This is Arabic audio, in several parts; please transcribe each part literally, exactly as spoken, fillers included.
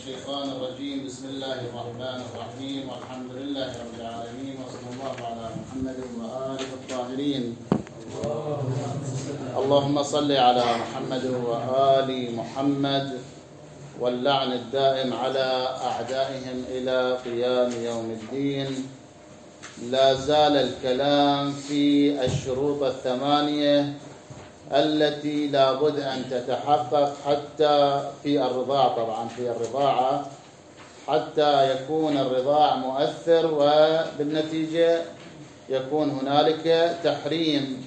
الشيطان الرجيم. بسم الله الرحمن الرحيم، والحمد لله رب العالمين، وصلى الله على محمد وآله الطاهرين. اللهم صل على محمد وآل محمد، واللعن الدائم على أعدائهم إلى قيام يوم الدين. لا زال الكلام في الشروط الثمانية التي لا بد أن تتحقق حتى في الرضاعة، طبعا في الرضاعة حتى يكون الرضاع مؤثر، وبالنتيجة يكون هنالك تحريم.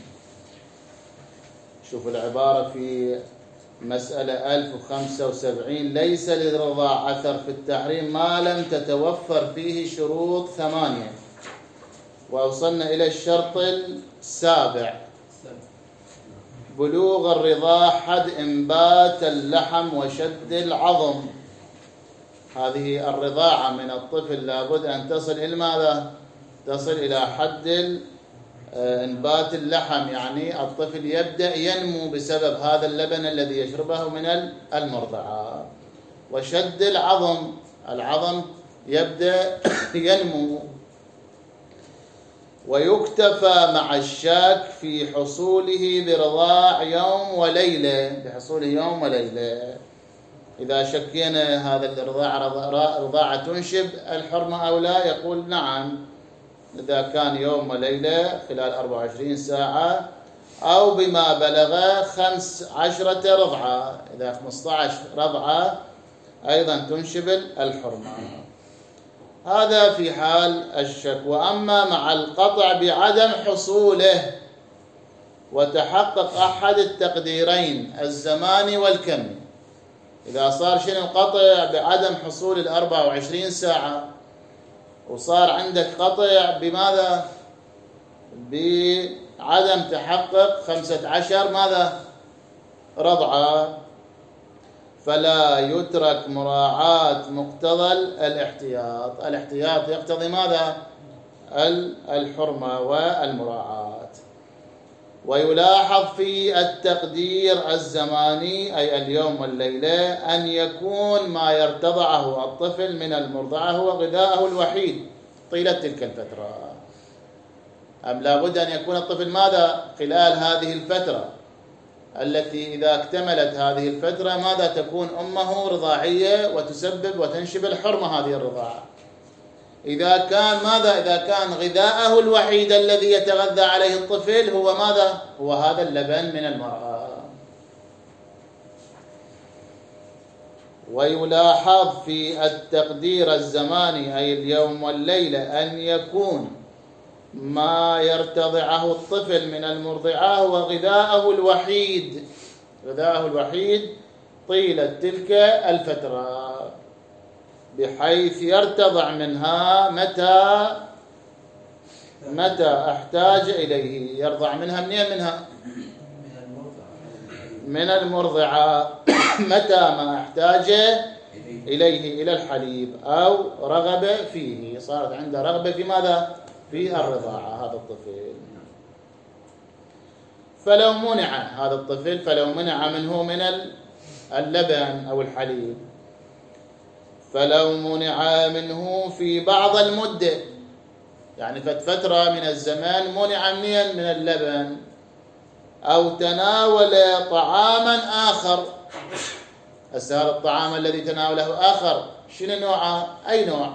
شوف العبارة في مسألة ألف وخمسة وسبعين: ليس للرضاع أثر في التحريم ما لم تتوفر فيه شروط ثمانية. ووصلنا إلى الشرط السابع: بلوغ الرضاع حد إنبات اللحم وشد العظم. هذه الرضاعة من الطفل لابد أن تصل إلى ماذا؟ تصل إلى حد إنبات اللحم، يعني الطفل يبدأ ينمو بسبب هذا اللبن الذي يشربه من المرضعة. وشد العظم، العظم يبدأ ينمو. ويكتفى مع الشاك في حصوله برضاع يوم وليلة، بحصوله يوم وليلة. إذا شكينا هذا الرضاعة رضاعة تنشب الحرمة أو لا، يقول نعم إذا كان يوم وليلة خلال أربع وعشرين ساعة، أو بما بلغ خمس عشرة رضعة، إذا خمسة عشر رضعة أيضا تنشب الحرمة. هذا في حال الشك. وأما مع القطع بعدم حصوله وتحقق أحد التقديرين الزماني والكمي، إذا صار شنو القطع بعدم حصول الأربع وعشرين ساعة، وصار عندك قطع بماذا؟ بعدم تحقق خمسة عشر ماذا؟ رضعة، فلا يترك مراعاة مقتضى الاحتياط. الاحتياط يقتضي ماذا؟ الحرمة والمراعاة. ويلاحظ في التقدير الزماني أي اليوم والليلة أن يكون ما يرتضعه الطفل من المرضعة هو غذاءه الوحيد طيلة تلك الفترة. أم لابد أن يكون الطفل ماذا خلال هذه الفترة التي إذا اكتملت هذه الفترة ماذا تكون أمه رضاعية وتسبب وتنشب الحرمة هذه الرضاعة. إذا كان ماذا؟ إذا كان غذاءه الوحيد الذي يتغذى عليه الطفل هو ماذا؟ هو هذا اللبن من المرأة. ويلاحظ في التقدير الزماني أي اليوم والليلة أن يكون ما يرتضعه الطفل من المرضعة هو غذاءه الوحيد، غذاءه الوحيد طيلة تلك الفترة، بحيث يرتضع منها متى متى احتاج إليه. يرضع منها منين؟ منها من المرضعة متى ما احتاج إليه، إلى الحليب أو رغب فيه، صارت عنده رغبة في ماذا؟ في الرضاعة هذا الطفل. فلو منع هذا الطفل فلو منع منه من اللبن أو الحليب، فلو منع منه في بعض المدة، يعني فترة من الزمان منع من اللبن، أو تناول طعاما آخر. هسه هذا الطعام الذي تناوله آخر شنو نوعه؟ أي نوع؟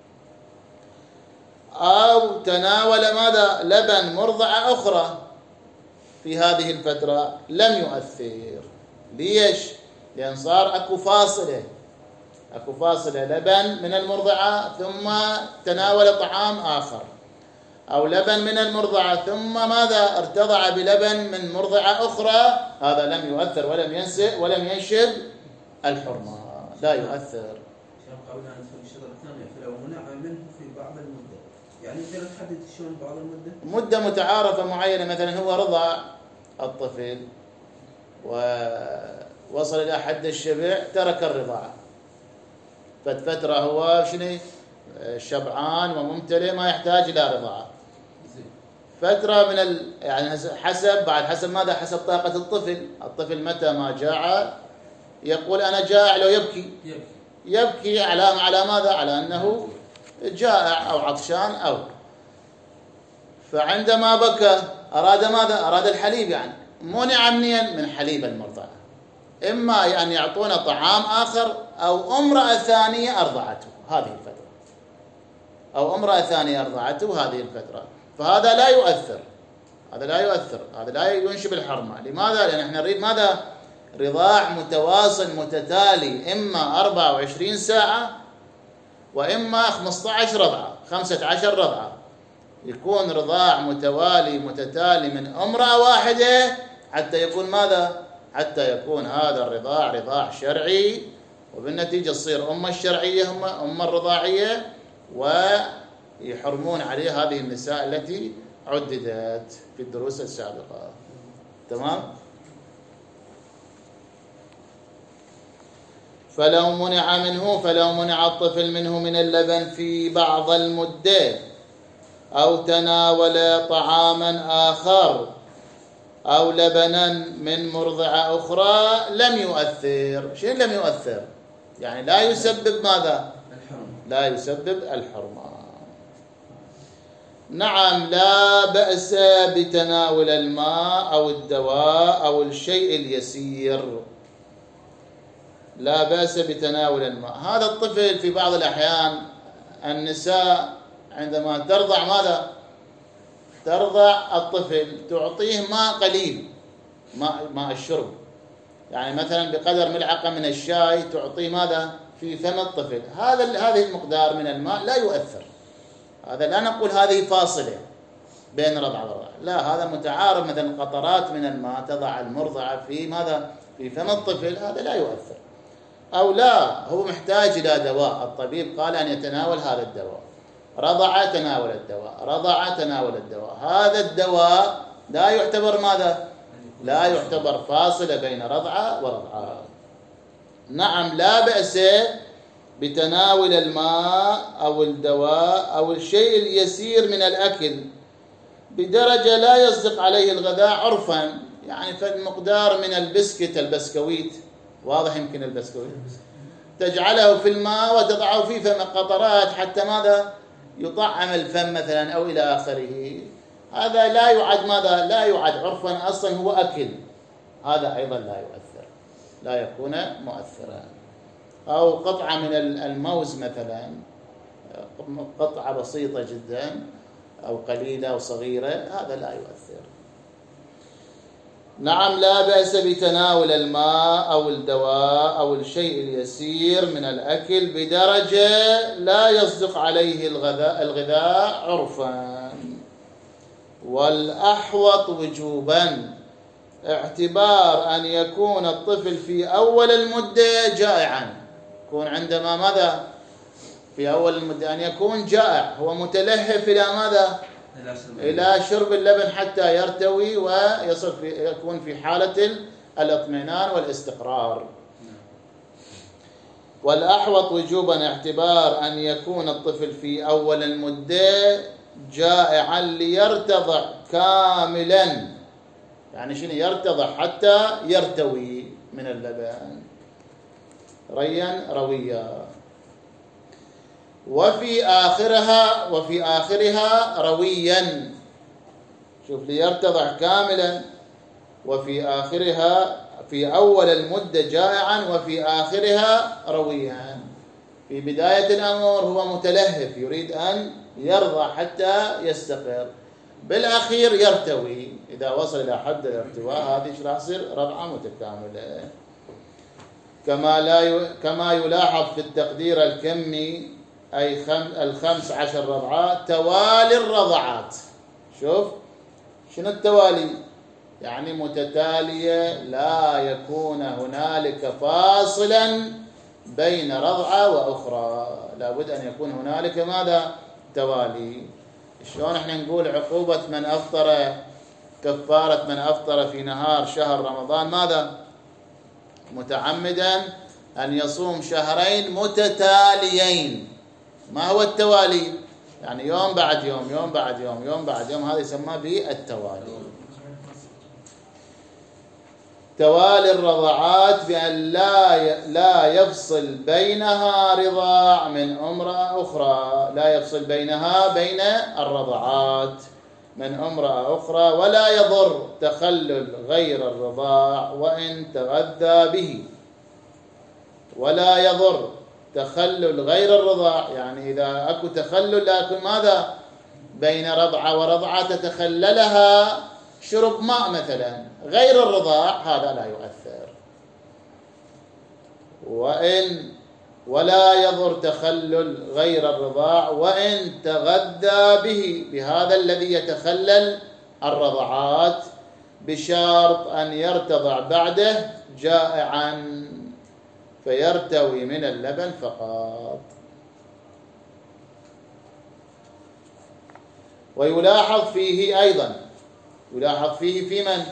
أو تناول ماذا؟ لبن مرضعة أخرى في هذه الفترة، لم يؤثر. ليش؟ لأن صار أكو فاصلة، أكو فاصلة، لبن من المرضعة ثم تناول طعام آخر، أو لبن من المرضعة ثم ماذا؟ ارتضع بلبن من مرضعة أخرى، هذا لم يؤثر ولم ينسئ ولم ينشب الحرمة، لا يؤثر. قبل أن ندخل الشطر الثانية، فلو منع منه في بعض المدة، يعني تقدر تحدد شلون بعض المدة؟ مدة متعارفة معينة، مثلا هو رضع الطفل ووصل إلى حد الشبع ترك الرضاعة، فترة هو شنو؟ شبعان وممتلئ ما يحتاج إلى رضاعة. فترة من ال... يعني حسب بعد حسب ماذا؟ حسب طاقة الطفل. الطفل متى ما جاع يقول أنا جائع، لو يبكي يبكي يبكي على على ماذا؟ على أنه جائع أو عطشان، أو فعندما بكى أراد ماذا؟ أراد الحليب، يعني منع منين؟ من حليب المرضعة. إما أن يعطونا طعام آخر أو امرأة ثانية أرضعته هذه الفترة، أو امرأة ثانية أرضعته هذه الفترة، فهذا لا يؤثر، هذا لا يؤثر، هذا لا ينشب الحرمة. لماذا؟ لأن احنا نريد ماذا؟ رضاع متواصل متتالي، إما أربعة وعشرين ساعة وإما خمسة عشر رضعة، خمسة عشر رضعة، يكون رضاع متوالي متتالي من امرأة واحدة حتى يكون ماذا؟ حتى يكون هذا الرضاع رضاع شرعي، وبالنتيجة تصير أم الشرعية هم أم الرضاعية، ويحرمون عليه هذه النساء التي عددت في الدروس السابقة. تمام؟ فلو منع منه فلو منع الطفل منه من اللبن في بعض المدة أو تناول طعاما آخر أو لبنا من مرضعة أخرى لم يؤثر. شيء لم يؤثر يعني لا يسبب ماذا؟ لا يسبب الحرمة. نعم، لا بأس بتناول الماء أو الدواء أو الشيء اليسير، لا بأس بتناول الماء. هذا الطفل في بعض الأحيان النساء عندما ترضع ماذا؟ ترضع الطفل تعطيه ماء قليل، ماء ماء الشرب، يعني مثلا بقدر ملعقة من الشاي تعطيه ماذا؟ في فم الطفل. هذا هذه المقدار من الماء لا يؤثر. هذا لا نقول هذه فاصلة بين رضع ورضع، لا، هذا متعارف. مثلا قطرات من الماء تضع المرضعة في ماذا؟ في فم الطفل، هذا لا يؤثر. أو لا، هو محتاج إلى دواء، الطبيب قال أن يتناول هذا الدواء، رضع تناول الدواء، رضع تناول الدواء، هذا الدواء لا يعتبر ماذا؟ لا يعتبر فاصلة بين رضعة ورضعة. نعم، لا بأس بتناول الماء أو الدواء أو الشيء اليسير من الأكل بدرجة لا يصدق عليه الغذاء عرفا، يعني فالمقدار من البسكت، البسكويت، واضح يمكن البسكويت، تجعله في الماء وتضعه فيه فم قطرات حتى ماذا؟ يطعم الفم مثلا أو إلى آخره، هذا لا يعد ماذا؟ لا يعد عرفا، أصلا هو أكل، هذا أيضا لا يؤثر، لا يكون مؤثرا. أو قطعة من الموز مثلا، قطعة بسيطة جدا أو قليلة أو صغيرة، هذا لا يؤثر. نعم، لا بأس بتناول الماء أو الدواء أو الشيء اليسير من الأكل بدرجة لا يصدق عليه الغذاء, الغذاء عرفا. والأحوط وجوبا اعتبار أن يكون الطفل في أول المدة جائعا، يكون عندما ماذا؟ في أول المدة أن يكون جائع، هو متلهف إلى ماذا؟ إلى شرب اللبن حتى يرتوي ويصل في يكون في حالة الاطمئنان والاستقرار. والأحوط وجوبا اعتبار أن يكون الطفل في أول المدة جائعا ليرتضع كاملا، يعني شنو يرتضع؟ حتى يرتوي من اللبن ريا رويا. وفي آخرها وفي آخرها رويا، شوف، ليرتضع كاملا، وفي آخرها في أول المدة جائعا وفي آخرها رويا. في بداية الأمر هو متلهف يريد أن يرضع حتى يستقر، بالأخير يرتوي، إذا وصل إلى حد الارتواء هذه راح تصير رضعة متكاملة. كما لا ي... كما يلاحظ في التقدير الكمي، أي خم... الخمس عشر رضعات توالي الرضعات. شوف شنو التوالي؟ يعني متتالية، لا يكون هنالك فاصلا بين رضعة وأخرى، لابد أن يكون هنالك ماذا؟ توالي. شلون احنا نقول عقوبة من أفطر، كفارة من أفطر في نهار شهر رمضان ماذا؟ متعمدا أن يصوم شهرين متتاليين. ما هو التوالي؟ يعني يوم بعد يوم، يوم بعد يوم، يوم بعد يوم، هذا يسمى بالتوالي. توالي الرضعات بأن لا لا يفصل بينها رضاع من امرأة أخرى، لا يفصل بينها بين الرضعات من امرأة أخرى، ولا يضر تخلل غير الرضاع وإن تغذى به. ولا يضر تخلل غير الرضاع، يعني إذا أكو تخلل لكن ماذا بين رضعة ورضعة تتخللها شرب ماء مثلا غير الرضاع، هذا لا يؤثر. وإن ولا يضر تخلل غير الرضاع وإن تغذى به، بهذا الذي يتخلل الرضعات، بشرط أن يرتضع بعده جائعا فيرتوي من اللبن فقط. ويلاحظ فيه أيضا، يلاحظ فيه في من؟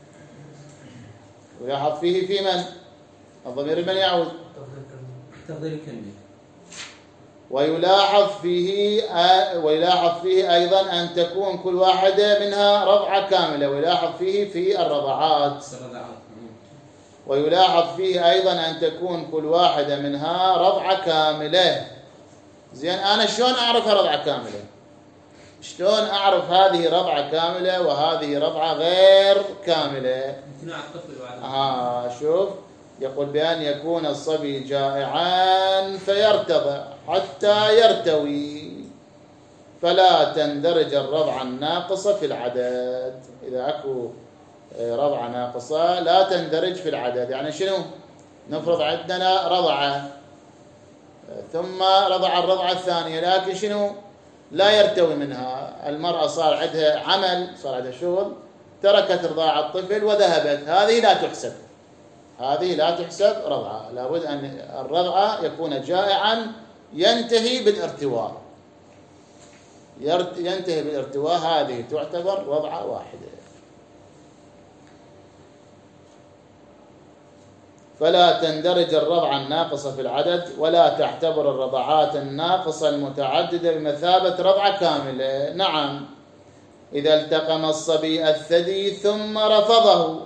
يلاحظ فيه في من؟ الضمير من يعود؟ تقدير الكلمة. ويلاحظ فيه ويلاحظ فيه أيضا أن تكون كل واحدة منها رضعة كاملة، ويلاحظ فيه في الرضعات. ويلاحظ فيه أيضا أن تكون كل واحدة منها رضعة كاملة. زين، أنا شلون أعرف رضعة كاملة؟ شلون أعرف هذه رضعة كاملة وهذه رضعة غير كاملة؟ امتناع الطفل وعدم. آه شوف، يقول بأن يكون الصبي جائعا فيرتضع حتى يرتوي، فلا تندرج الرضعة الناقصة في العدد. إذا أكو رضعة ناقصة لا تندرج في العدد. يعني شنو؟ نفرض عندنا رضعة ثم رضع الرضعة الثانية، لكن شنو؟ لا يرتوي منها. المرأة صار عندها عمل، صار عندها شغل، تركت رضاع الطفل وذهبت، هذه لا تحسب، هذه لا تحسب رضعة. لابد أن الرضعة يكون جائعا ينتهي بالارتواء، ينتهي بالارتواء، هذه تعتبر رضعة واحدة. فلا تندرج الرضعة الناقصة في العدد، ولا تعتبر الرضعات الناقصة المتعددة بمثابة رضعة كاملة. نعم، إذا التقم الصبي الثدي ثم رفضه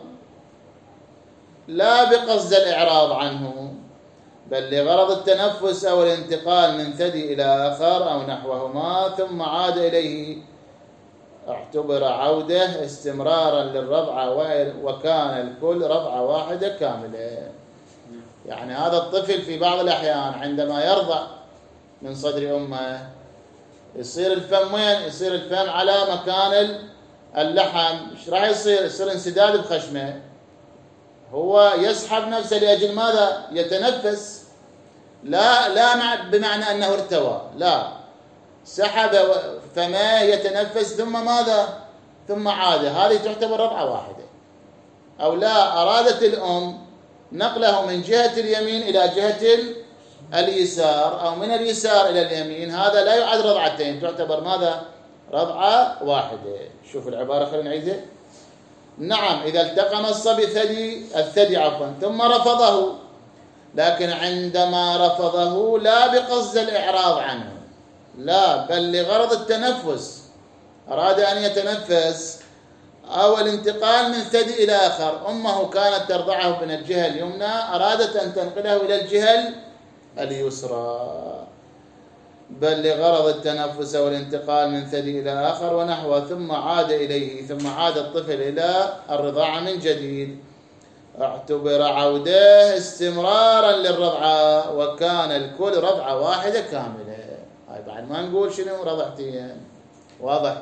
لا بقصد الإعراض عنه، بل لغرض التنفس أو الانتقال من ثدي إلى آخر أو نحوهما، ثم عاد إليه، اعتبر عوده استمرارا للرضعة وكان الكل رضعة واحدة كاملة. يعني هذا الطفل في بعض الأحيان عندما يرضع من صدر أمه يصير الفم وين؟ يصير الفم على مكان اللحم، ايش راح يصير؟ يصير انسداد بخشمه، هو يسحب نفسه لأجل ماذا؟ يتنفس، لا لا بمعنى أنه ارتوى، لا، سحب فمه يتنفس ثم ماذا؟ ثم عاد، هذه تعتبر رضعة واحدة. أو لا، أرادت الأم نقله من جهة اليمين إلى جهة اليسار أو من اليسار إلى اليمين، هذا لا يعد رضعتين، تعتبر ماذا؟ رضعة واحدة. شوف العبارة، خلينا نعيدها. نعم، إذا التقم الصبي الثدي الثدي عفوا ثم رفضه، لكن عندما رفضه لا بقصد الإعراض عنه، لا، بل لغرض التنفس، أراد أن يتنفس أو الانتقال من ثدي إلى آخر. أمه كانت ترضعه من الجهة اليمنى، أرادت أن تنقله إلى الجهة اليسرى، بل لغرض التنفس والانتقال من ثدي إلى آخر ونحوه، ثم عاد إليه، ثم عاد الطفل إلى الرضاعة من جديد، اعتبر عوده استمرارا للرضعة وكان الكل رضعة واحدة كاملة. هاي بعد ما نقول شنو رضعتين، واضح؟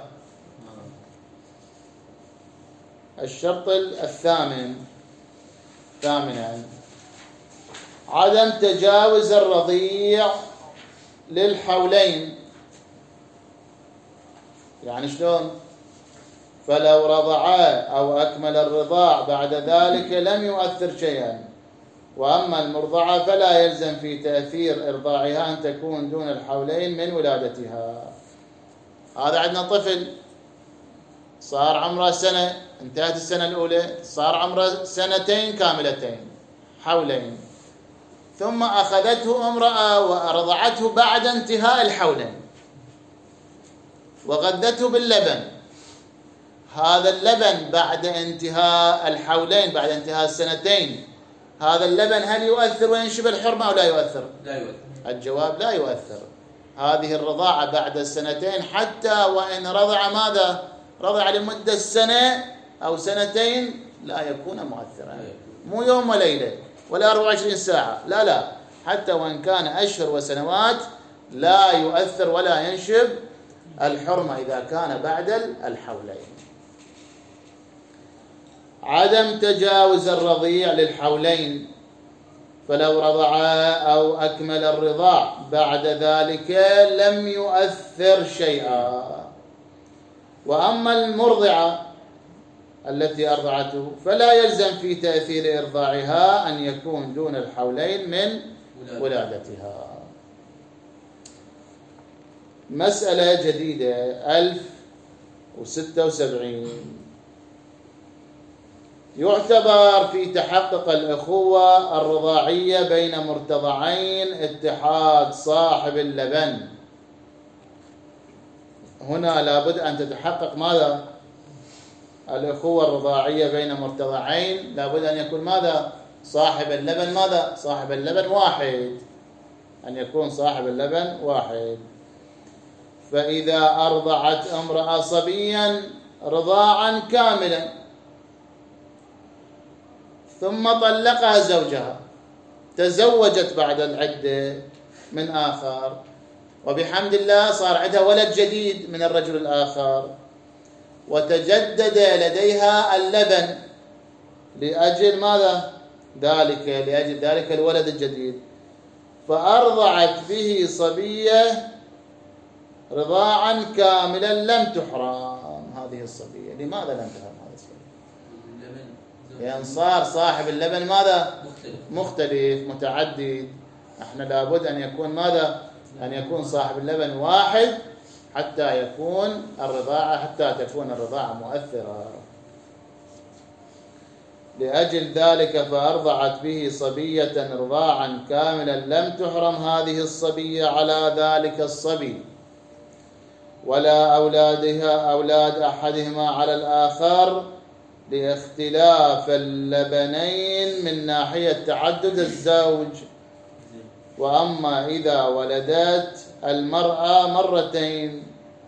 الشرط الثامن ثامنا عدم تجاوز الرضيع للحولين. يعني شلون؟ فلو رضعا أو أكمل الرضاع بعد ذلك لم يؤثر شيئا، وأما المرضعة فلا يلزم في تأثير إرضاعها أن تكون دون الحولين من ولادتها. هذا عندنا طفل صار عمره سنة، انتهت السنة الأولى، صار عمره سنتين كاملتين، حولين، ثم أخذته امرأة وأرضعته بعد انتهاء الحولين وغذته باللبن، هذا اللبن بعد انتهاء الحولين، بعد انتهاء السنتين، هذا اللبن هل يؤثر وينشب الحرمة أو لا يؤثر؟ لا يؤثر. الجواب لا يؤثر. هذه الرضاعة بعد السنتين حتى وإن رضع ماذا؟ رضع لمدة سنة أو سنتين لا يكون مؤثرا، مو يوم وليلة ولا أربعة وعشرين ساعة، لا لا، حتى وإن كان أشهر وسنوات لا يؤثر ولا ينشب الحرمة إذا كان بعد الحولين. عدم تجاوز الرضيع للحولين، فلو رضع أو أكمل الرضاع بعد ذلك لم يؤثر شيئا. وأما المرضعة التي أرضعته فلا يلزم في تأثير إرضاعها أن يكون دون الحولين من ولادتها. مسألة جديدة ألف وستة وسبعين. يعتبر في تحقق الأخوة الرضاعية بين مرتضعين اتحاد صاحب اللبن. هنا لابد أن تتحقق ماذا؟ الأخوة الرضاعية بين مرتضعين، لابد أن يكون ماذا؟ صاحب اللبن ماذا؟ صاحب اللبن واحد، أن يكون صاحب اللبن واحد. فإذا أرضعت امرأة صبيا رضاعا كاملا ثم طلقها زوجها، تزوجت بعد العدة من آخر، وبحمد الله صار عندها ولد جديد من الرجل الآخر، وتجدد لديها اللبن لأجل ماذا؟ ذلك لأجل ذلك الولد الجديد، فأرضعت به صبية رضاعا كاملا لم تحرم هذه الصبية. لماذا لم تحرم هذه الصبية؟ لأن صار صاحب اللبن ماذا؟ مختلف متعدد. احنا لابد أن يكون ماذا؟ أن يكون صاحب اللبن واحد حتى يكون الرضاعة حتى تكون الرضاعة مؤثرة. لأجل ذلك فأرضعت به صبية رضاعا كاملا لم تحرم هذه الصبية على ذلك الصبي، ولا أولادها أولاد أحدهما على الآخر، لاختلاف اللبنين من ناحية تعدد الزوج. وأما إذا ولدت المرأة مرتين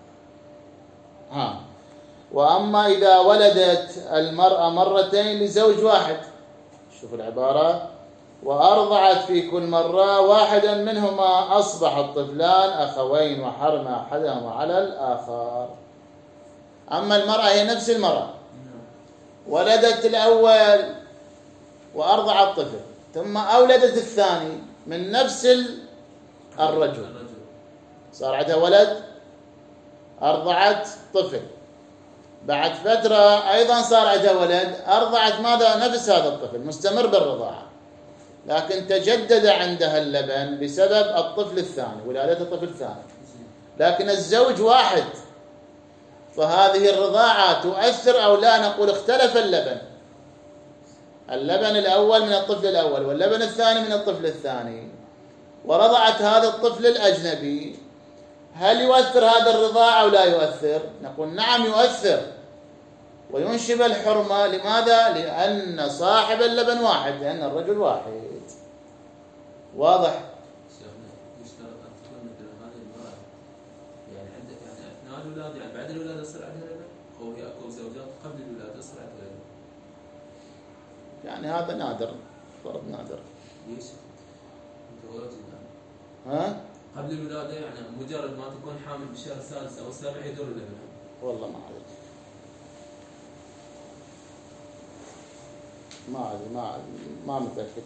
ها وأما إذا ولدت المرأة مرتين لزوج واحد، شوف العبارة، وأرضعت في كل مرة واحدا منهما أصبح الطفلان أخوين وحرم أحدهما على الآخر. أما المرأة هي نفس المرأة، ولدت الأول وأرضعت طفل، ثم أولدت الثاني من نفس الرجل، صار عندها ولد، أرضعت طفل، بعد فترة أيضا صار عندها ولد، أرضعت ماذا؟ نفس هذا الطفل مستمر بالرضاعة، لكن تجدد عندها اللبن بسبب الطفل الثاني، ولادة الطفل الثاني، لكن الزوج واحد، فهذه الرضاعة تؤثر أو لا؟ نقول اختلف اللبن، اللبن الأول من الطفل الأول واللبن الثاني من الطفل الثاني، ورضعت هذا الطفل الأجنبي، هل يؤثر هذا الرضاعة أو لا يؤثر؟ نقول نعم يؤثر وينشب الحرمة. لماذا؟ لأن صاحب اللبن واحد، لأن الرجل واحد. واضح؟ يشترط أن تكون مثل هذه المرأة يعني عندك يعني أثناء الولادة، يعني بعد الولادة يصير عندها لبن، أو هي أكو زوجات قبل الولادة يصير عندها لبن؟ يعني هذا نادر، فرض نادر. ليش؟ أنت واجد ها؟ قبل الولادة يعني مجرد ما تكون حامل بالشهر السادس أو السابع يدور اللبن. والله ما أعرف، ما أدري ما ما متأكد.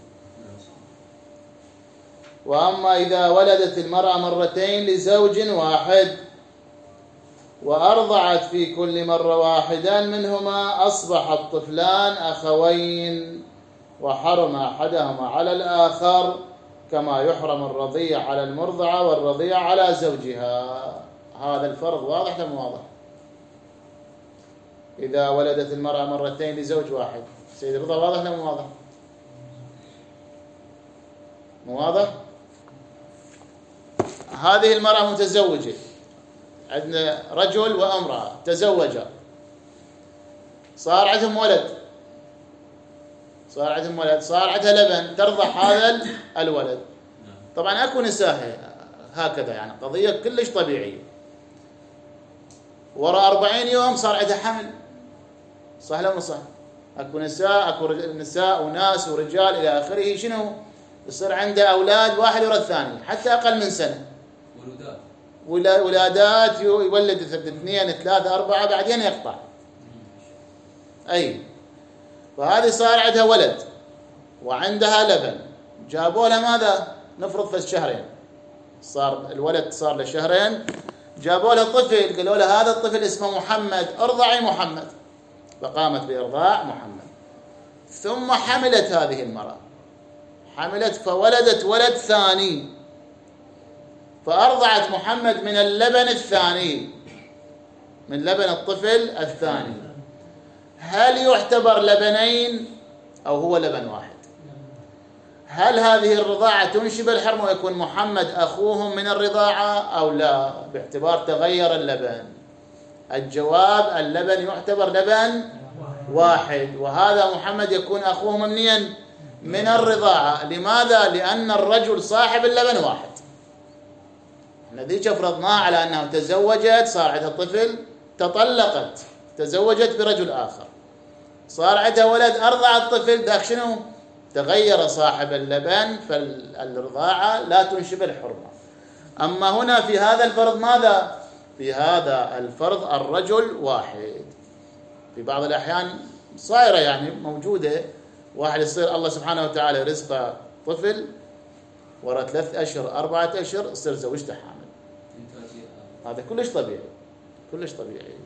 وأما إذا ولدت المرأة مرتين لزوج واحد وأرضعت في كل مرة واحدا منهما أصبح الطفلان أخوين وحرم أحدهما على الآخر، كما يحرم الرضيع على المرضعة والرضيع على زوجها. هذا الفرض واضح أم واضح؟ إذا ولدت المرأة مرتين لزوج واحد، سيد رضا واضح أم واضح؟ مو واضح؟ هذه المرأة متزوجة، عندنا رجل وامرأة تزوجا، صار عندهم ولد صار عندهم ولد صار عندها لبن ترضع هذا الولد. طبعا اكو نساء هكذا يعني قضيه كلش طبيعيه. وراء أربعين يوم صار عندها حمل. صح لا مو صح؟ اكو نساء اكو نساء وناس ورجال الى اخره شنو يصير عنده اولاد واحد ورا الثاني حتى اقل من سنه. ولادات ولادات يولد اثنين ثلاثه اربعه بعدين يقطع. اي فهذه صار عندها ولد وعندها لبن. جابوا لها ماذا؟ نفرض في الشهرين صار الولد صار له شهرين. جابوا لها طفل قالوا لها هذا الطفل اسمه محمد ارضعي محمد. فقامت بارضاع محمد. ثم حملت هذه المرأة حملت فولدت ولد ثاني فأرضعت محمد من اللبن الثاني من لبن الطفل الثاني. هل يعتبر لبنين أو هو لبن واحد؟ هل هذه الرضاعة تنشب الحرمة ويكون محمد أخوهم من الرضاعة أو لا باعتبار تغير اللبن؟ الجواب اللبن يعتبر لبن واحد وهذا محمد يكون أخوه منين؟ من الرضاعة. لماذا؟ لأن الرجل صاحب اللبن واحد. ذيك فرضناها على أنها تزوجت صار عندها طفل تطلقت تزوجت برجل آخر صار عندها ولد أرضع الطفل ذاك شنو؟ تغير صاحب اللبن فالرضاعة لا تنشب الحرمة. أما هنا في هذا الفرض ماذا؟ في هذا الفرض الرجل واحد. في بعض الأحيان صايرة يعني موجودة واحد يصير الله سبحانه وتعالى رزقه طفل ورا ثلاث أشهر أربعة أشهر يصير زوجته حامل. هذا كلش طبيعي كلش طبيعي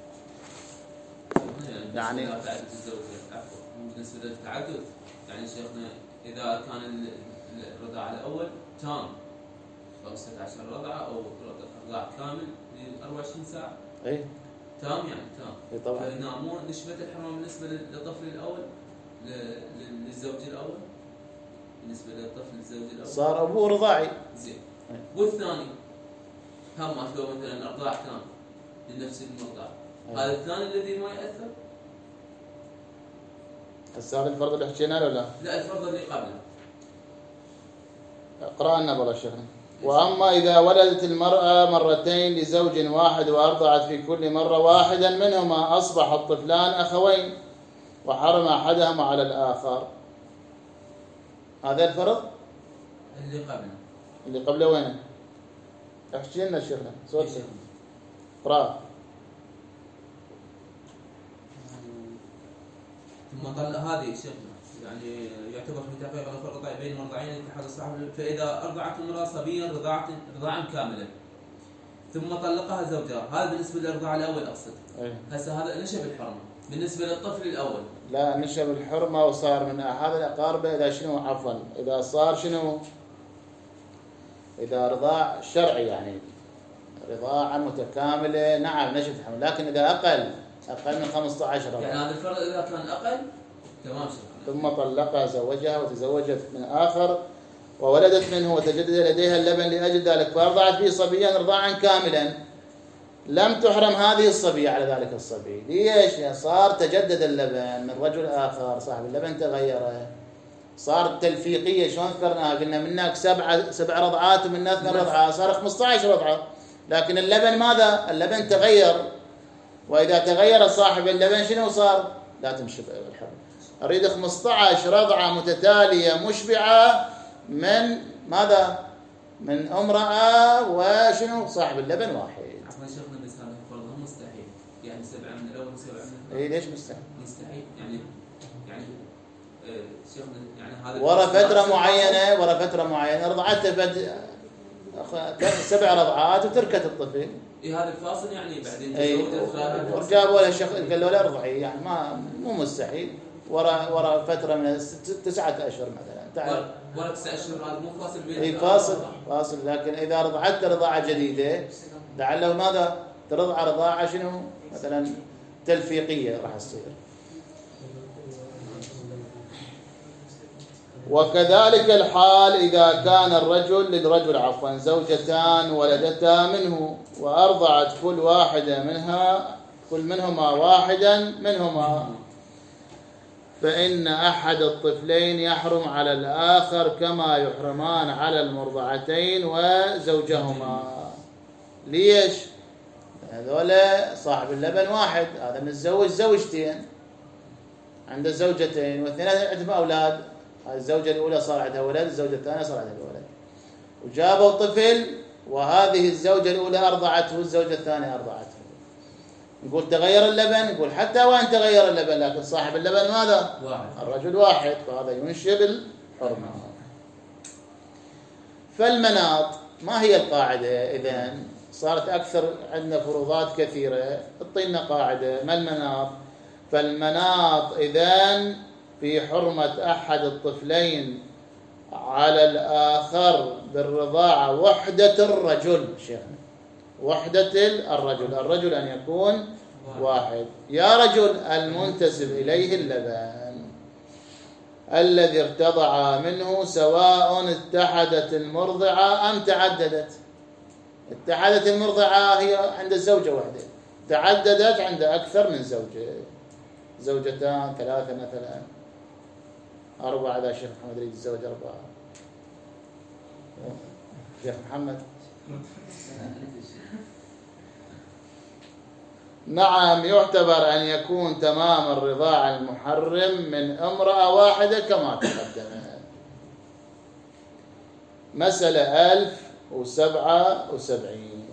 يعني. بالنسبة للتعدد يعني شيخنا إذا كان الرضاعة الأول تام خمسة عشر رضعة أو رضاع كامل ل أربعة وعشرين ساعة أي تام يعني تام. أي طبعا. فهنا مو نشبة الحرمة بالنسبة للطفل الأول للزوج الأول بالنسبة للطفل الزوج الأول صار أبوه رضاعي زين. والثاني هم لو مثلا رضاع تام لنفس المرضع هذا الثاني الذي ما يأثر. هسه هذا الفرض اللي حكينا له لا؟ لا الفرض اللي قبله. اقرأ لنا برا شيخنا. وأما إذا ولدت المرأة مرتين لزوج واحد وأرضعت في كل مرة واحدا منهما أصبح الطفلان أخوين وحرم أحدهما على الآخر. هذا الفرض اللي قبله. اللي قبله وينه؟ احكي لنا شيخنا صوت شيخنا. اقرأ. ثم طلق هذه شيخنا يعني يعتبر في تفريق الرضاع بين مرضعين اتحاد الصاحب. فإذا أرضعت امرأة صبيا رضاعة رضاعا كاملا ثم طلقها زوجها هذا بالنسبة للرضاع الأول أقصد. هسه هذا نشب الحرمة بالنسبة للطفل الأول. لا نشب الحرمة وصار من هذا الأقاربة إذا شنو عفوا إذا صار شنو إذا رضاع شرعي يعني رضاعة متكاملة نعم نشب الحرمة. لكن إذا أقل أقل من خمسة عشر رضاعة يعني هذا الفرض إذا كان أقل تمام. ثم طلقها زوجها وتزوجت من آخر وولدت منه وتجدد لديها اللبن لأجل ذلك فأرضعت به صبيا رضاعا كاملا لم تحرم هذه الصبية على ذلك الصبي. ليش؟ يعني صار تجدد اللبن من رجل آخر صاحب اللبن تغيره صار تلفيقية. شلون ذكرناها قلنا منك سبع سبع رضعات ومن اثنى رضعات صار خمسة عشر رضعة لكن اللبن ماذا؟ اللبن تغير وإذا تغير صاحب اللبن شنو صار؟ لا تمشي بالحرم. أريد خمسة عشر رضعة متتالية مشبعة من ماذا؟ من امرأة وشنو صاحب اللبن واحد. عفوا شيخنا بس هذا فرضها مستحيل يعني سبعة من الأول وسبعة من الأول. إيه ليش مستحيل؟ مستحيل يعني يعني آه شيخنا يعني هذا ورا فترة معينة ورا فترة معينة رضعته بد سبع رضعات وتركت الطفل. إيه هذا الفاصل يعني بعدين اي جابوا له شخص قالوا له ارضعي يعني ما مو مستحيل ورا ورا فتره من تسعة اشهر مثلا تعال ورا تسعة اشهر هذا مو فاصل بين اي فاصل فاصل. لكن اذا رضعت رضاعه جديده لعله ماذا ترضع رضاعه شنو مثلا تلفيقيه راح تصير. وكذلك الحال إذا كان الرجل للرجل عفوا زوجتان ولدتا منه وأرضعت كل واحدة منها كل منهما واحدا منهما، فإن أحد الطفلين يحرم على الآخر كما يحرمان على المرضعتين وزوجهما. ليش؟ هذولا صاحب اللبن واحد، هذا متزوج زوجتين، عنده زوجتين واثنين عندهم أولاد، هذه الزوجة الأولى صار عندها ولد، الزوجة الثانية صار عندها ولد، وجابوا طفل، وهذه الزوجة الأولى أرضعته والزوجة الثانية أرضعته. نقول تغير اللبن، نقول حتى وإن تغير اللبن لكن صاحب اللبن ماذا؟ واحد. الرجل واحد، فهذا ينشئ بالحرمة. فالمناط ما هي القاعدة؟ إذن صارت أكثر عندنا فروضات كثيرة، اعطينا قاعدة. ما المناط؟ فالمناط إذن في حرمة أحد الطفلين على الآخر بالرضاعة وحدة الرجل. شيخنا وحدة الرجل، الرجل أن يكون واحد. يا رجل المنتسب إليه اللبن الذي ارتضع منه، سواء اتحدت المرضعة أم تعددت. اتحدت المرضعة هي عند الزوجة واحدة، تعددت عند أكثر من زوجة، زوجتان ثلاثة مثلا أربعة. إذا شيخ محمد يريد يتزوج أربعة. شيخ محمد نعم، يعتبر أن يكون تمام الرضاعة المحرم من امرأة واحدة كما تقدم. مسألة ألف وسبعة وسبعين.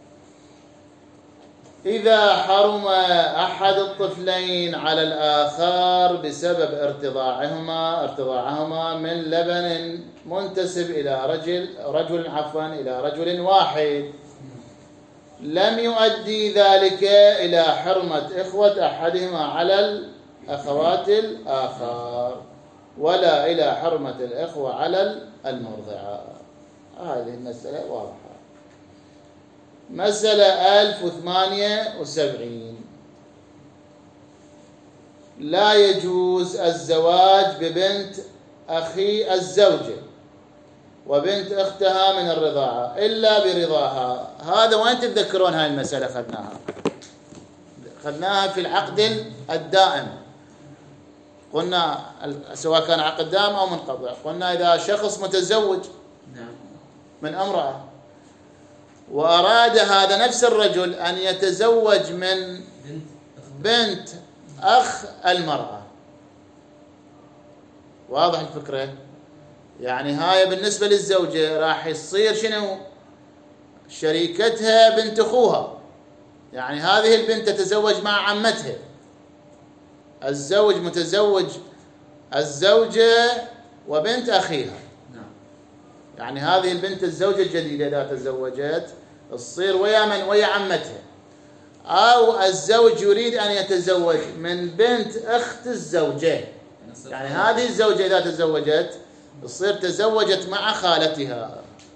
إذا حرم أحد الطفلين على الآخر بسبب ارتضاعهما ارتضاعهما من لبن منتسب إلى رجل رجل عفوا إلى رجل واحد، لم يؤدي ذلك إلى حرمة إخوة أحدهما على الأخوات الآخر، ولا إلى حرمة الإخوة على المرضعة. هذه المسألة واضحة. مسألة ألف وثمانية وسبعين. لا يجوز الزواج ببنت أخي الزوجة وبنت أختها من الرضاعة إلا برضاها. هذا وين تتذكرون هاي المسألة؟ خذناها خذناها في العقد الدائم. قلنا سواء كان عقد دائم أو منقطع، قلنا إذا شخص متزوج من امرأة وأراد هذا نفس الرجل أن يتزوج من بنت أخ المرأة، واضح الفكرة؟ يعني هاي بالنسبة للزوجة راح يصير شنو؟ شريكتها بنت أخوها، يعني هذه البنت تتزوج مع عمتها، الزوج متزوج الزوجة وبنت أخيها. يعني هذه البنت الزوجة الجديدة إذا تزوجت تصير ويا من؟ ويا عمتها. أو الزوج يريد أن يتزوج من بنت أخت الزوجة، يعني هذه الزوجة إذا تزوجت تصير تزوجت مع خالتها،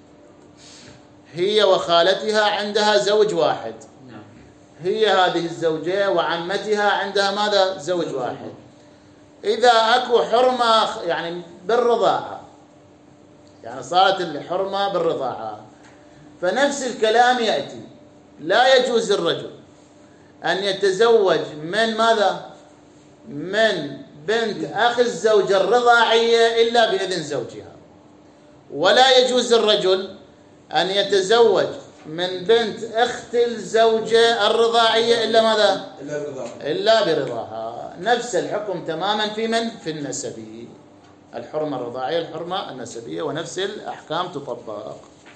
هي وخالتها عندها زوج واحد، هي هذه الزوجة وعمتها عندها ماذا؟ زوج واحد. إذا أكو حرمة يعني بالرضاعة، يعني صارت الحرمة بالرضاعة، فنفس الكلام يأتي. لا يجوز الرجل أن يتزوج من ماذا؟ من بنت أخ الزوجة الرضاعية إلا بإذن زوجها، ولا يجوز الرجل أن يتزوج من بنت أخت الزوجة الرضاعية إلا ماذا؟ إلا برضاها. نفس الحكم تماما في من؟ في النسبي، الحرمة الرضاعية الحرمة النسبية، ونفس الأحكام تطبق.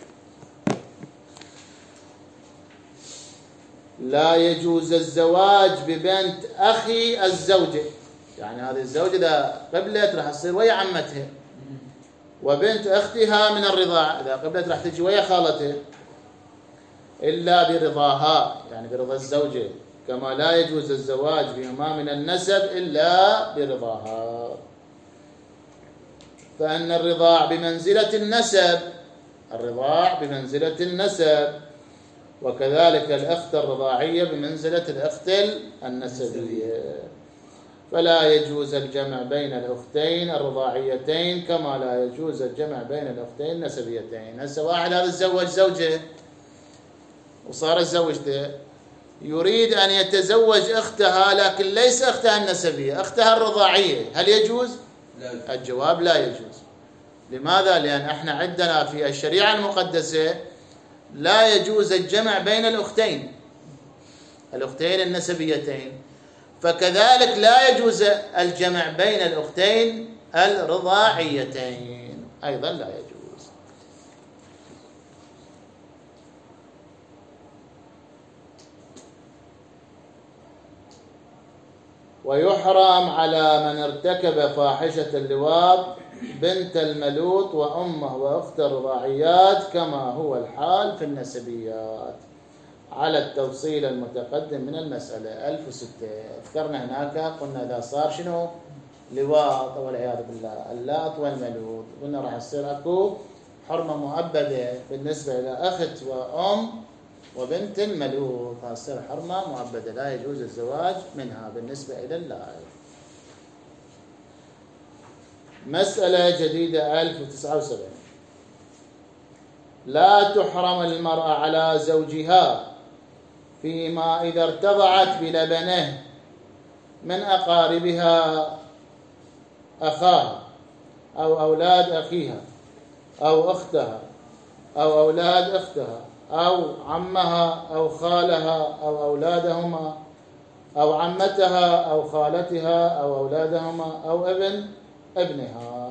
لا يجوز الزواج ببنت أخي الزوجة، يعني هذه الزوجة إذا قبلت راح تصير ويا عمتها، وبنت أختها من الرضاعة إذا قبلت راح تجي ويا خالتها، إلا برضاها، يعني برضا الزوجة. كما لا يجوز الزواج بهما من النسب إلا برضاها، فأن الرضاع بمنزلة النسب، الرضاع بمنزلة النسب، وكذلك الأخت الرضاعية بمنزلة الأخت النسبية. فلا يجوز الجمع بين الأختين الرضاعيتين كما لا يجوز الجمع بين الأختين النسبيتين. هسه واحد هذا تزوج زوجة وصار زوجته، يريد أن يتزوج أختها لكن ليس أختها النسبية، أختها الرضاعية، هل يجوز؟ لا. الجواب لا يجوز. لماذا؟ لأن احنا عندنا في الشريعة المقدسة لا يجوز الجمع بين الأختين الأختين النسبيتين، فكذلك لا يجوز الجمع بين الأختين الرضاعيتين أيضا لا يجوز. ويحرم على من ارتكب فاحشة اللواط بنت الملوط وأمه وأخت الرضاعيات كما هو الحال في النسبيات على التفصيل المتقدم من المسألة ألف وستة. ذكرنا هناك قلنا إذا صار شنو لواط والعياذ بالله اللات والملوط، قلنا راح يصير أكو حرمة مؤبدة بالنسبة إلى أخت وأم وبنت الملوط، تصير حرمة مؤبدة لا يجوز الزواج منها بالنسبة إلى اللائق. مسألة جديدة ألف وتسعة وسبعين. لا تحرم المرأة على زوجها فيما إذا ارتضعت بلبنه من أقاربها أخاها أو أولاد أخيها أو أختها أو أولاد أختها أو عمها أو خالها أو أولادهما أو عمتها أو خالتها أو أولادهما أو ابن ابنها.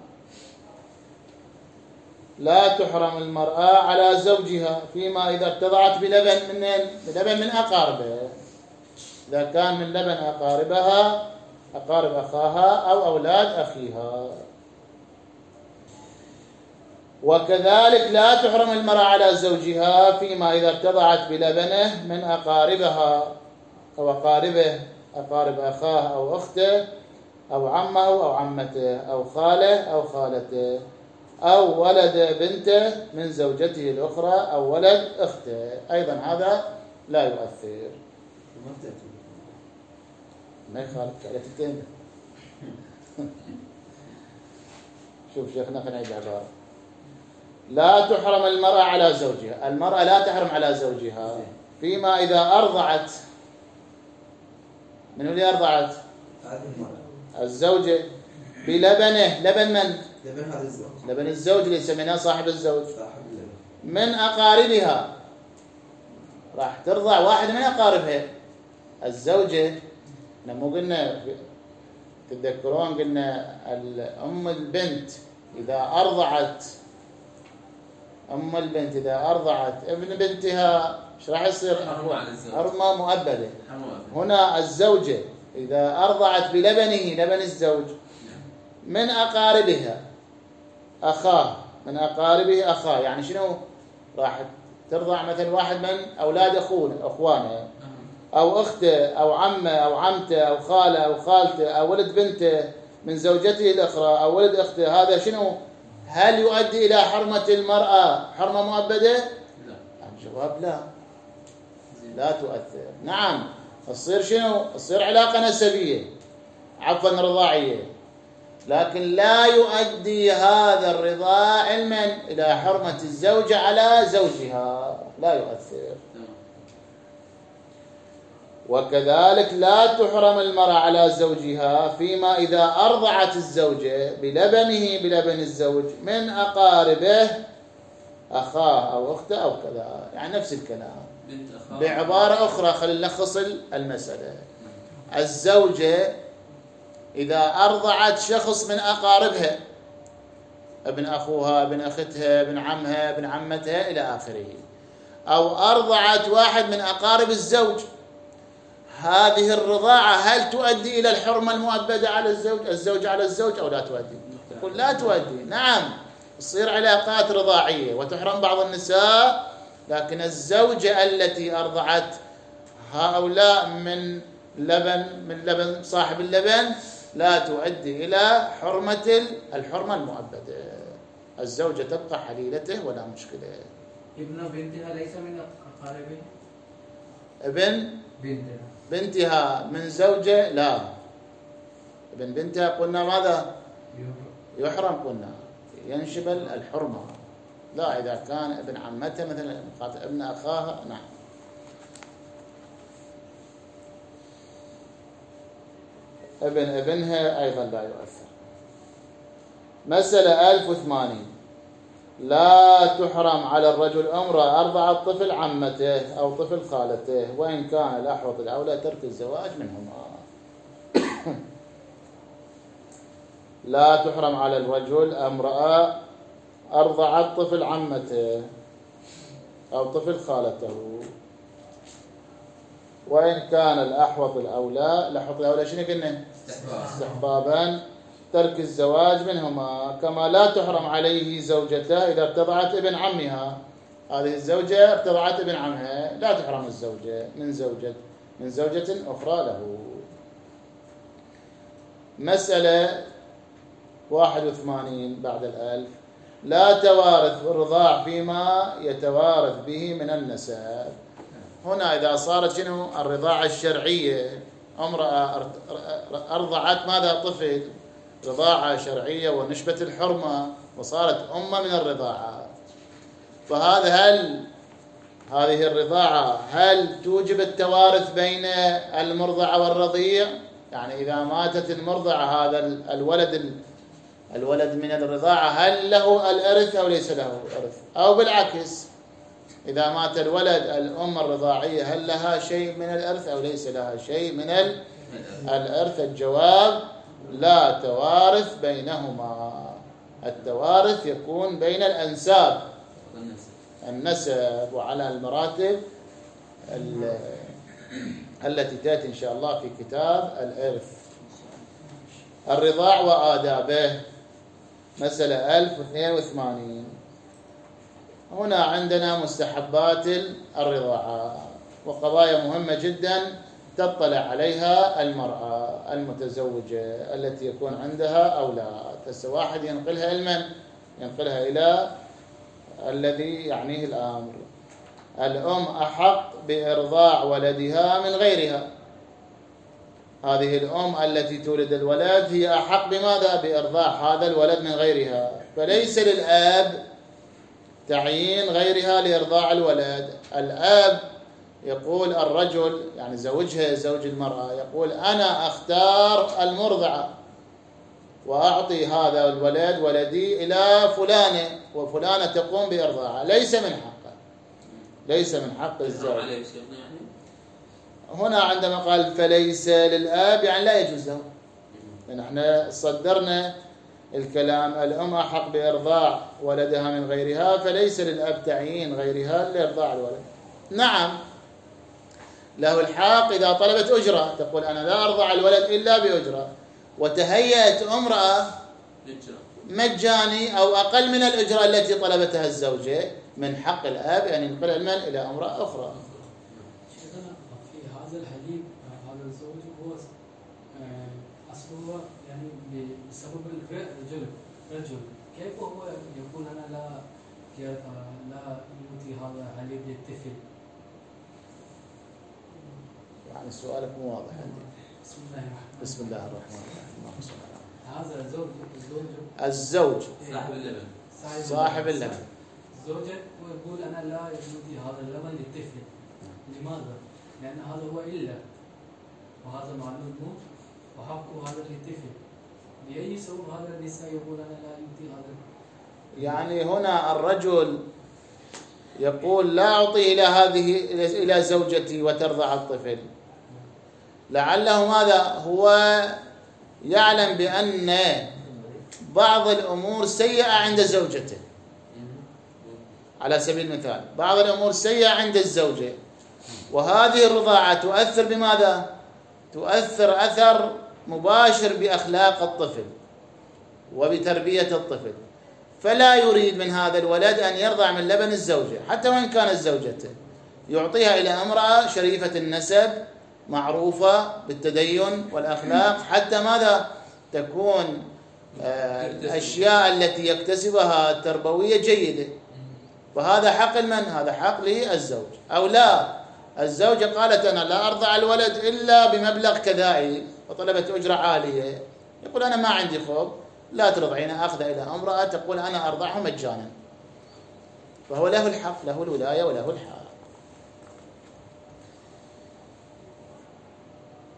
لا تحرم المرأة على زوجها فيما إذا ارتضعت بلبن من بلبن من أقاربها، إذا كان من لبن أقاربها أقارب أخاها أو أولاد أخيها. وكذلك لا تحرم المرأة على زوجها فيما إذا ارتضعت بلبنه من أقاربها أو أقاربه أقارب أخاه أو أخته أو عمه أو عمته أو خاله أو خالته أو ولد بنته من زوجته الأخرى أو ولد أخته، أيضا هذا لا يؤثر. ما يخالف كلمتين. شوف شيخنا خلينا نعيد عبارة. لا تحرم المرأة على زوجها، المرأة لا تحرم على زوجها فيما إذا أرضعت. من اللي أرضعت؟ الزوجة بلبنه. لبن من؟ لبن هذا الزوج. لبن الزوج اللي سميناه صاحب الزوج. صاحب اللبن. من أقاربها راح ترضع واحد من أقاربها. الزوجة لما قلنا تتذكرون قلنا أم البنت إذا أرضعت أم البنت إذا أرضعت ابن بنتها ايش راح يصير؟ حرمة مؤبدة. هنا الزوجة إذا أرضعت بلبنه لبن الزوج من أقاربها أخاه من أقاربه أخاه، يعني شنو؟ راح ترضع مثلا واحد من أولاد أخوه أخوانه أو أخته أو عمه أو عمته أو خاله أو خالته أو ولد بنته من زوجته الأخرى أو ولد أخته، هذا شنو؟ هل يؤدي إلى حرمة المرأة حرمة مؤبدة؟ لا. الجواب لا، لا تؤثر. نعم تصير شنو؟ تصير علاقة نسبية عفوا رضاعية، لكن لا يؤدي هذا الرضاع علما إلى حرمة الزوجة على زوجها، لا يؤثر. وكذلك لا تحرم المرأة على زوجها فيما إذا أرضعت الزوجة بلبنه بلبن الزوج من أقاربه أخاه أو أخته أو كذا، يعني نفس الكلام بعبارة أخرى. خلينا نلخص المسألة. الزوجة إذا أرضعت شخص من أقاربها ابن أخوها ابن أختها ابن عمها ابن عمتها إلى آخره، أو أرضعت واحد من أقارب الزوج، هذه الرضاعة هل تؤدي إلى الحرمة المؤبدة على الزوج الزوج على الزوج أو لا تؤدي؟ يقول لا تؤدي. نعم تصير علاقات رضاعية وتحرم بعض النساء، لكن الزوجة التي أرضعت هؤلاء من لبن من لبن صاحب اللبن لا تؤدي إلى حرمة الحرمة المؤبدة. الزوجة تبقى حليلته ولا مشكلة. ابن بنتها ليس من أقاربه؟ ابن بنتها بنتها من زوجة لا. ابن بنتها قلنا ماذا؟ يحرم. قلنا ينشبل الحرمة. لا إذا كان ابن عمتها مثلا ابن أخاها. نعم. ابن ابنها أيضا لا يؤثر. مسألة ألف وثمانين. لا تحرم على الرجل امرأة أرضعت طفل عمته أو طفل خالته وإن كان الأحوط الأولى ترك الزواج منهما. لا تحرم على الرجل امرأة أرضعت طفل عمته أو طفل خالته وإن كان الأحوط الأولى. الأحوط الأولى شنو قلنا؟ استحبابا ترك الزواج منهما. كما لا تحرم عليه زوجته إذا ارتضعت ابن عمها. هذه الزوجة ارتضعت ابن عمها، لا تحرم الزوجة من زوجة من زوجة أخرى له. مسألة واحد وثمانين بعد الألف. لا توارث الرضاع فيما يتوارث به من النسب. هنا إذا صارت شنو الرضاعة الشرعية، امرأة أرضعت ماذا؟ طفل، رضاعة شرعية ونشبة الحرمة وصارت أمة من الرضاعة، فهذا هل هذه الرضاعة هل توجب التوارث بين المرضعة والرضيع؟ يعني إذا ماتت المرضعة هذا الولد الولد من الرضاعة هل له الإرث أو ليس له إرث؟ أو بالعكس إذا مات الولد الأم الرضاعية هل لها شيء من الإرث أو ليس لها شيء من الإرث؟ الجواب لا توارث بينهما. التوارث يكون بين الأنساب، النسب، وعلى المراتب التي تأتي إن شاء الله في كتاب الإرث. الرضاع وآدابه. مسألة ألف واثنين وثمانين. هنا عندنا مستحبات الرضاعة وقضايا مهمة جدا تطلع عليها المرأة المتزوجة التي يكون عندها أولاد. هسه واحد ينقلها إلى من؟ ينقلها إلى الذي يعنيه الأمر. الأم أحق بإرضاع ولدها من غيرها. هذه الأم التي تولد الولد هي أحق بماذا؟ بإرضاع هذا الولد من غيرها، فليس للأب تعيين غيرها لإرضاع الولد. الأب يقول الرجل يعني زوجها زوج المرأة يقول أنا أختار المرضعة وأعطي هذا الولد ولدي إلى فلانة وفلانة تقوم بإرضاعه، ليس من حقه، ليس من حق الزوج. هنا عندما قال فليس للأب يعني لا يجوز له، لأن احنا صدرنا الكلام الأم أحق بإرضاع ولدها من غيرها، فليس للأب تعيين غيرها لإرضاع الولد. نعم له الحق إذا طلبت أجرة، تقول أنا لا أرضع الولد إلا بأجرة، وتهيأت امرأة مجاني أو أقل من الأجرة التي طلبتها الزوجة، من حق الأب أن ينقل المن إلى امرأة أخرى. في هذا الحديث هذا الزوج هو أصله يعني بسبب الرجل رجل، كيف هو يقول أنا لا لا يؤتي هذا الحليب للطفل؟ يعني سؤالك مو واضح عندي. بسم الله الرحمن بسم الله الرحمن الرحيم. هذا الزوج الزوج الزوج صاحب اللبن صاحب اللبن الزوجة ويقول أنا لا يؤتي هذا اللبن للطفل. لماذا؟ لأن هذا هو إلا وهذا معلوم موت وحقه هذا للطفل. بأي سبب هذا النساء يقول أنا لا يؤتي هذا؟ يعني هنا الرجل يقول لا أعطي إلى هذه إلى زوجتي وترضع الطفل، لعله ماذا هو يعلم بأن بعض الأمور سيئة عند زوجته. على سبيل المثال بعض الأمور سيئة عند الزوجة، وهذه الرضاعة تؤثر بماذا؟ تؤثر أثر مباشر بأخلاق الطفل وبتربية الطفل، فلا يريد من هذا الولد أن يرضع من لبن الزوجة حتى وإن كانت زوجته، يعطيها إلى امرأة شريفة النسب معروفة بالتدين والأخلاق، حتى ماذا؟ تكون الأشياء التي يكتسبها التربوية جيدة. فهذا حق من؟ هذا حق للزوج. أو لا، الزوجة قالت أنا لا أرضع الولد إلا بمبلغ كذائي وطلبت أجرة عالية، يقول أنا ما عندي خوف، لا ترضعين، أخذ إلى امرأة تقول أنا أرضعه مجانا، فهو له الحق، له الولاية وله الحق.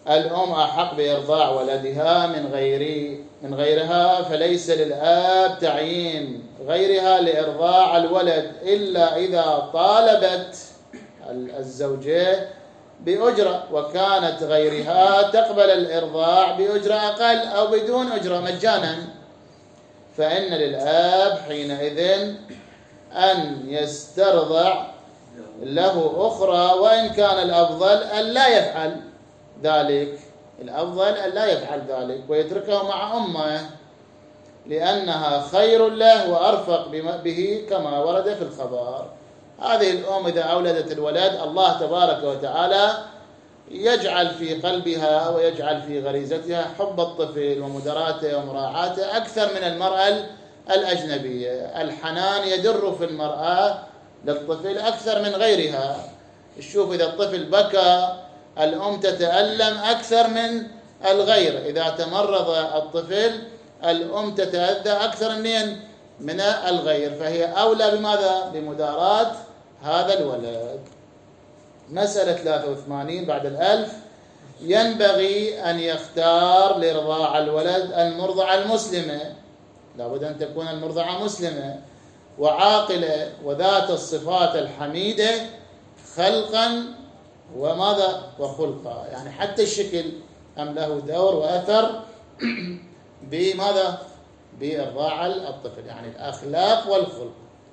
الأم أحق بإرضاع ولدها من غير من غيرها، فليس للآب تعيين غيرها لإرضاع الولد إلا إذا طالبت الزوجة بأجرة، وكانت غيرها تقبل الإرضاع بأجرة أقل أو بدون أجرة مجانا، فإن للآب حينئذ أن يسترضع له أخرى، وإن كان الأفضل أن لا يفعل ذلك، الأفضل أن لا يفعل ذلك ويتركه مع أمه، لأنها خير له وأرفق به كما ورد في الخبر. هذه الأم إذا أولدت الولد الله تبارك وتعالى يجعل في قلبها ويجعل في غريزتها حب الطفل ومداراته ومراعاته أكثر من المرأة الأجنبية. الحنان يدر في المرأة للطفل أكثر من غيرها. شوف إذا الطفل بكى الأم تتألم أكثر من الغير، إذا تمرض الطفل الأم تتأذى أكثر من من الغير، فهي أولى بماذا؟ بمداراة هذا الولد. مسألة ثلاثة وثمانين بعد الألف: ينبغي أن يختار لرضاع الولد المرضعة المسلمة، لابد أن تكون المرضعة مسلمة وعاقلة وذات الصفات الحميدة خلقا وماذا وخلقا، يعني حتى الشكل أم له دور وأثر بماذا؟ بإرضاع الطفل، يعني الأخلاق والخلق.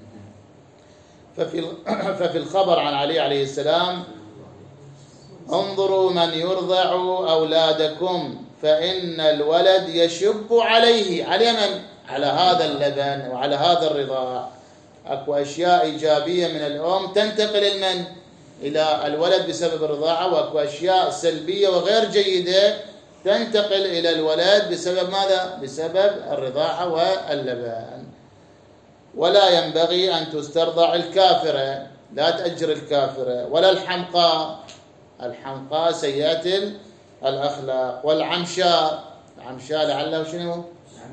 ففي ففي الخبر عن علي عليه السلام: انظروا من يرضع أولادكم فإن الولد يشب عليه، على من؟ على هذا اللبن وعلى هذا الرضاع. أكو أشياء إيجابية من الأم تنتقل المن إلى الولد بسبب الرضاعة، وأكو أشياء سلبية وغير جيدة تنتقل إلى الولد بسبب ماذا؟ بسبب الرضاعة واللبن. ولا ينبغي أن تسترضع الكافرة، لا تأجر الكافرة، ولا الحمقاء، الحمقاء سيئة الأخلاق، والعمشاء، العمشاء لعله شنو؟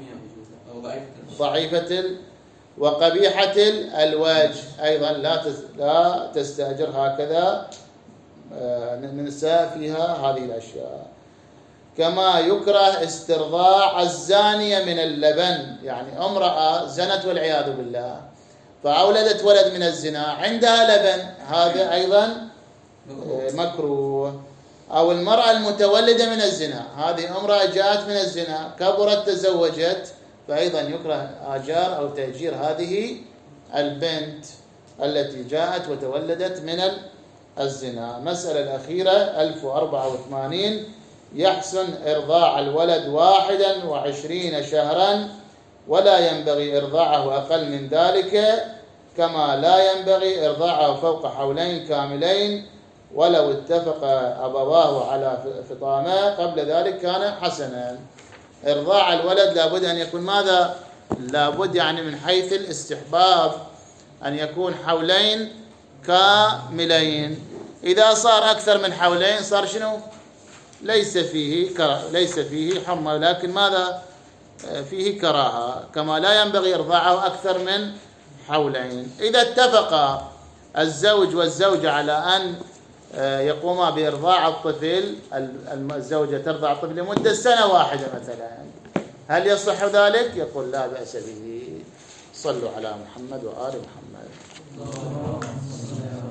ضعيفة وقبيحة الوجه أيضا لا لا تستأجر هكذا ننسى فيها هذه الأشياء. كما يكره استرضاع الزانية من اللبن، يعني امرأة زنت والعياذ بالله فأولدت ولد من الزنا عندها لبن، هذا أيضا مكروه. أو المرأة المتولدة من الزنا، هذه امرأة جاءت من الزنا كبرت تزوجت، فأيضا يكره آجار أو تأجير هذه البنت التي جاءت وتولدت من الزنا. مسألة الأخيرة ألف وأربعة وثمانين: يحسن إرضاع الولد واحدا وعشرين شهرا، ولا ينبغي إرضاعه أقل من ذلك، كما لا ينبغي إرضاعه فوق حولين كاملين، ولو اتفق أبواه على فطامه قبل ذلك كان حسنا. إرضاع الولد لابد أن يكون ماذا؟ لابد يعني من حيث الاستحباب أن يكون حولين كاملين. إذا صار أكثر من حولين صار شنو؟ ليس فيه كرا... ليس فيه حرمة، لكن ماذا؟ فيه كراهة، كما لا ينبغي إرضاعه أكثر من حولين. إذا اتفق الزوج والزوجة على أن يقوما بإرضاع الطفل، الزوجة ترضع الطفل لمدة سنة واحدة مثلا، هل يصح ذلك؟ يقول لا بأس به. صلوا على محمد وآل محمد.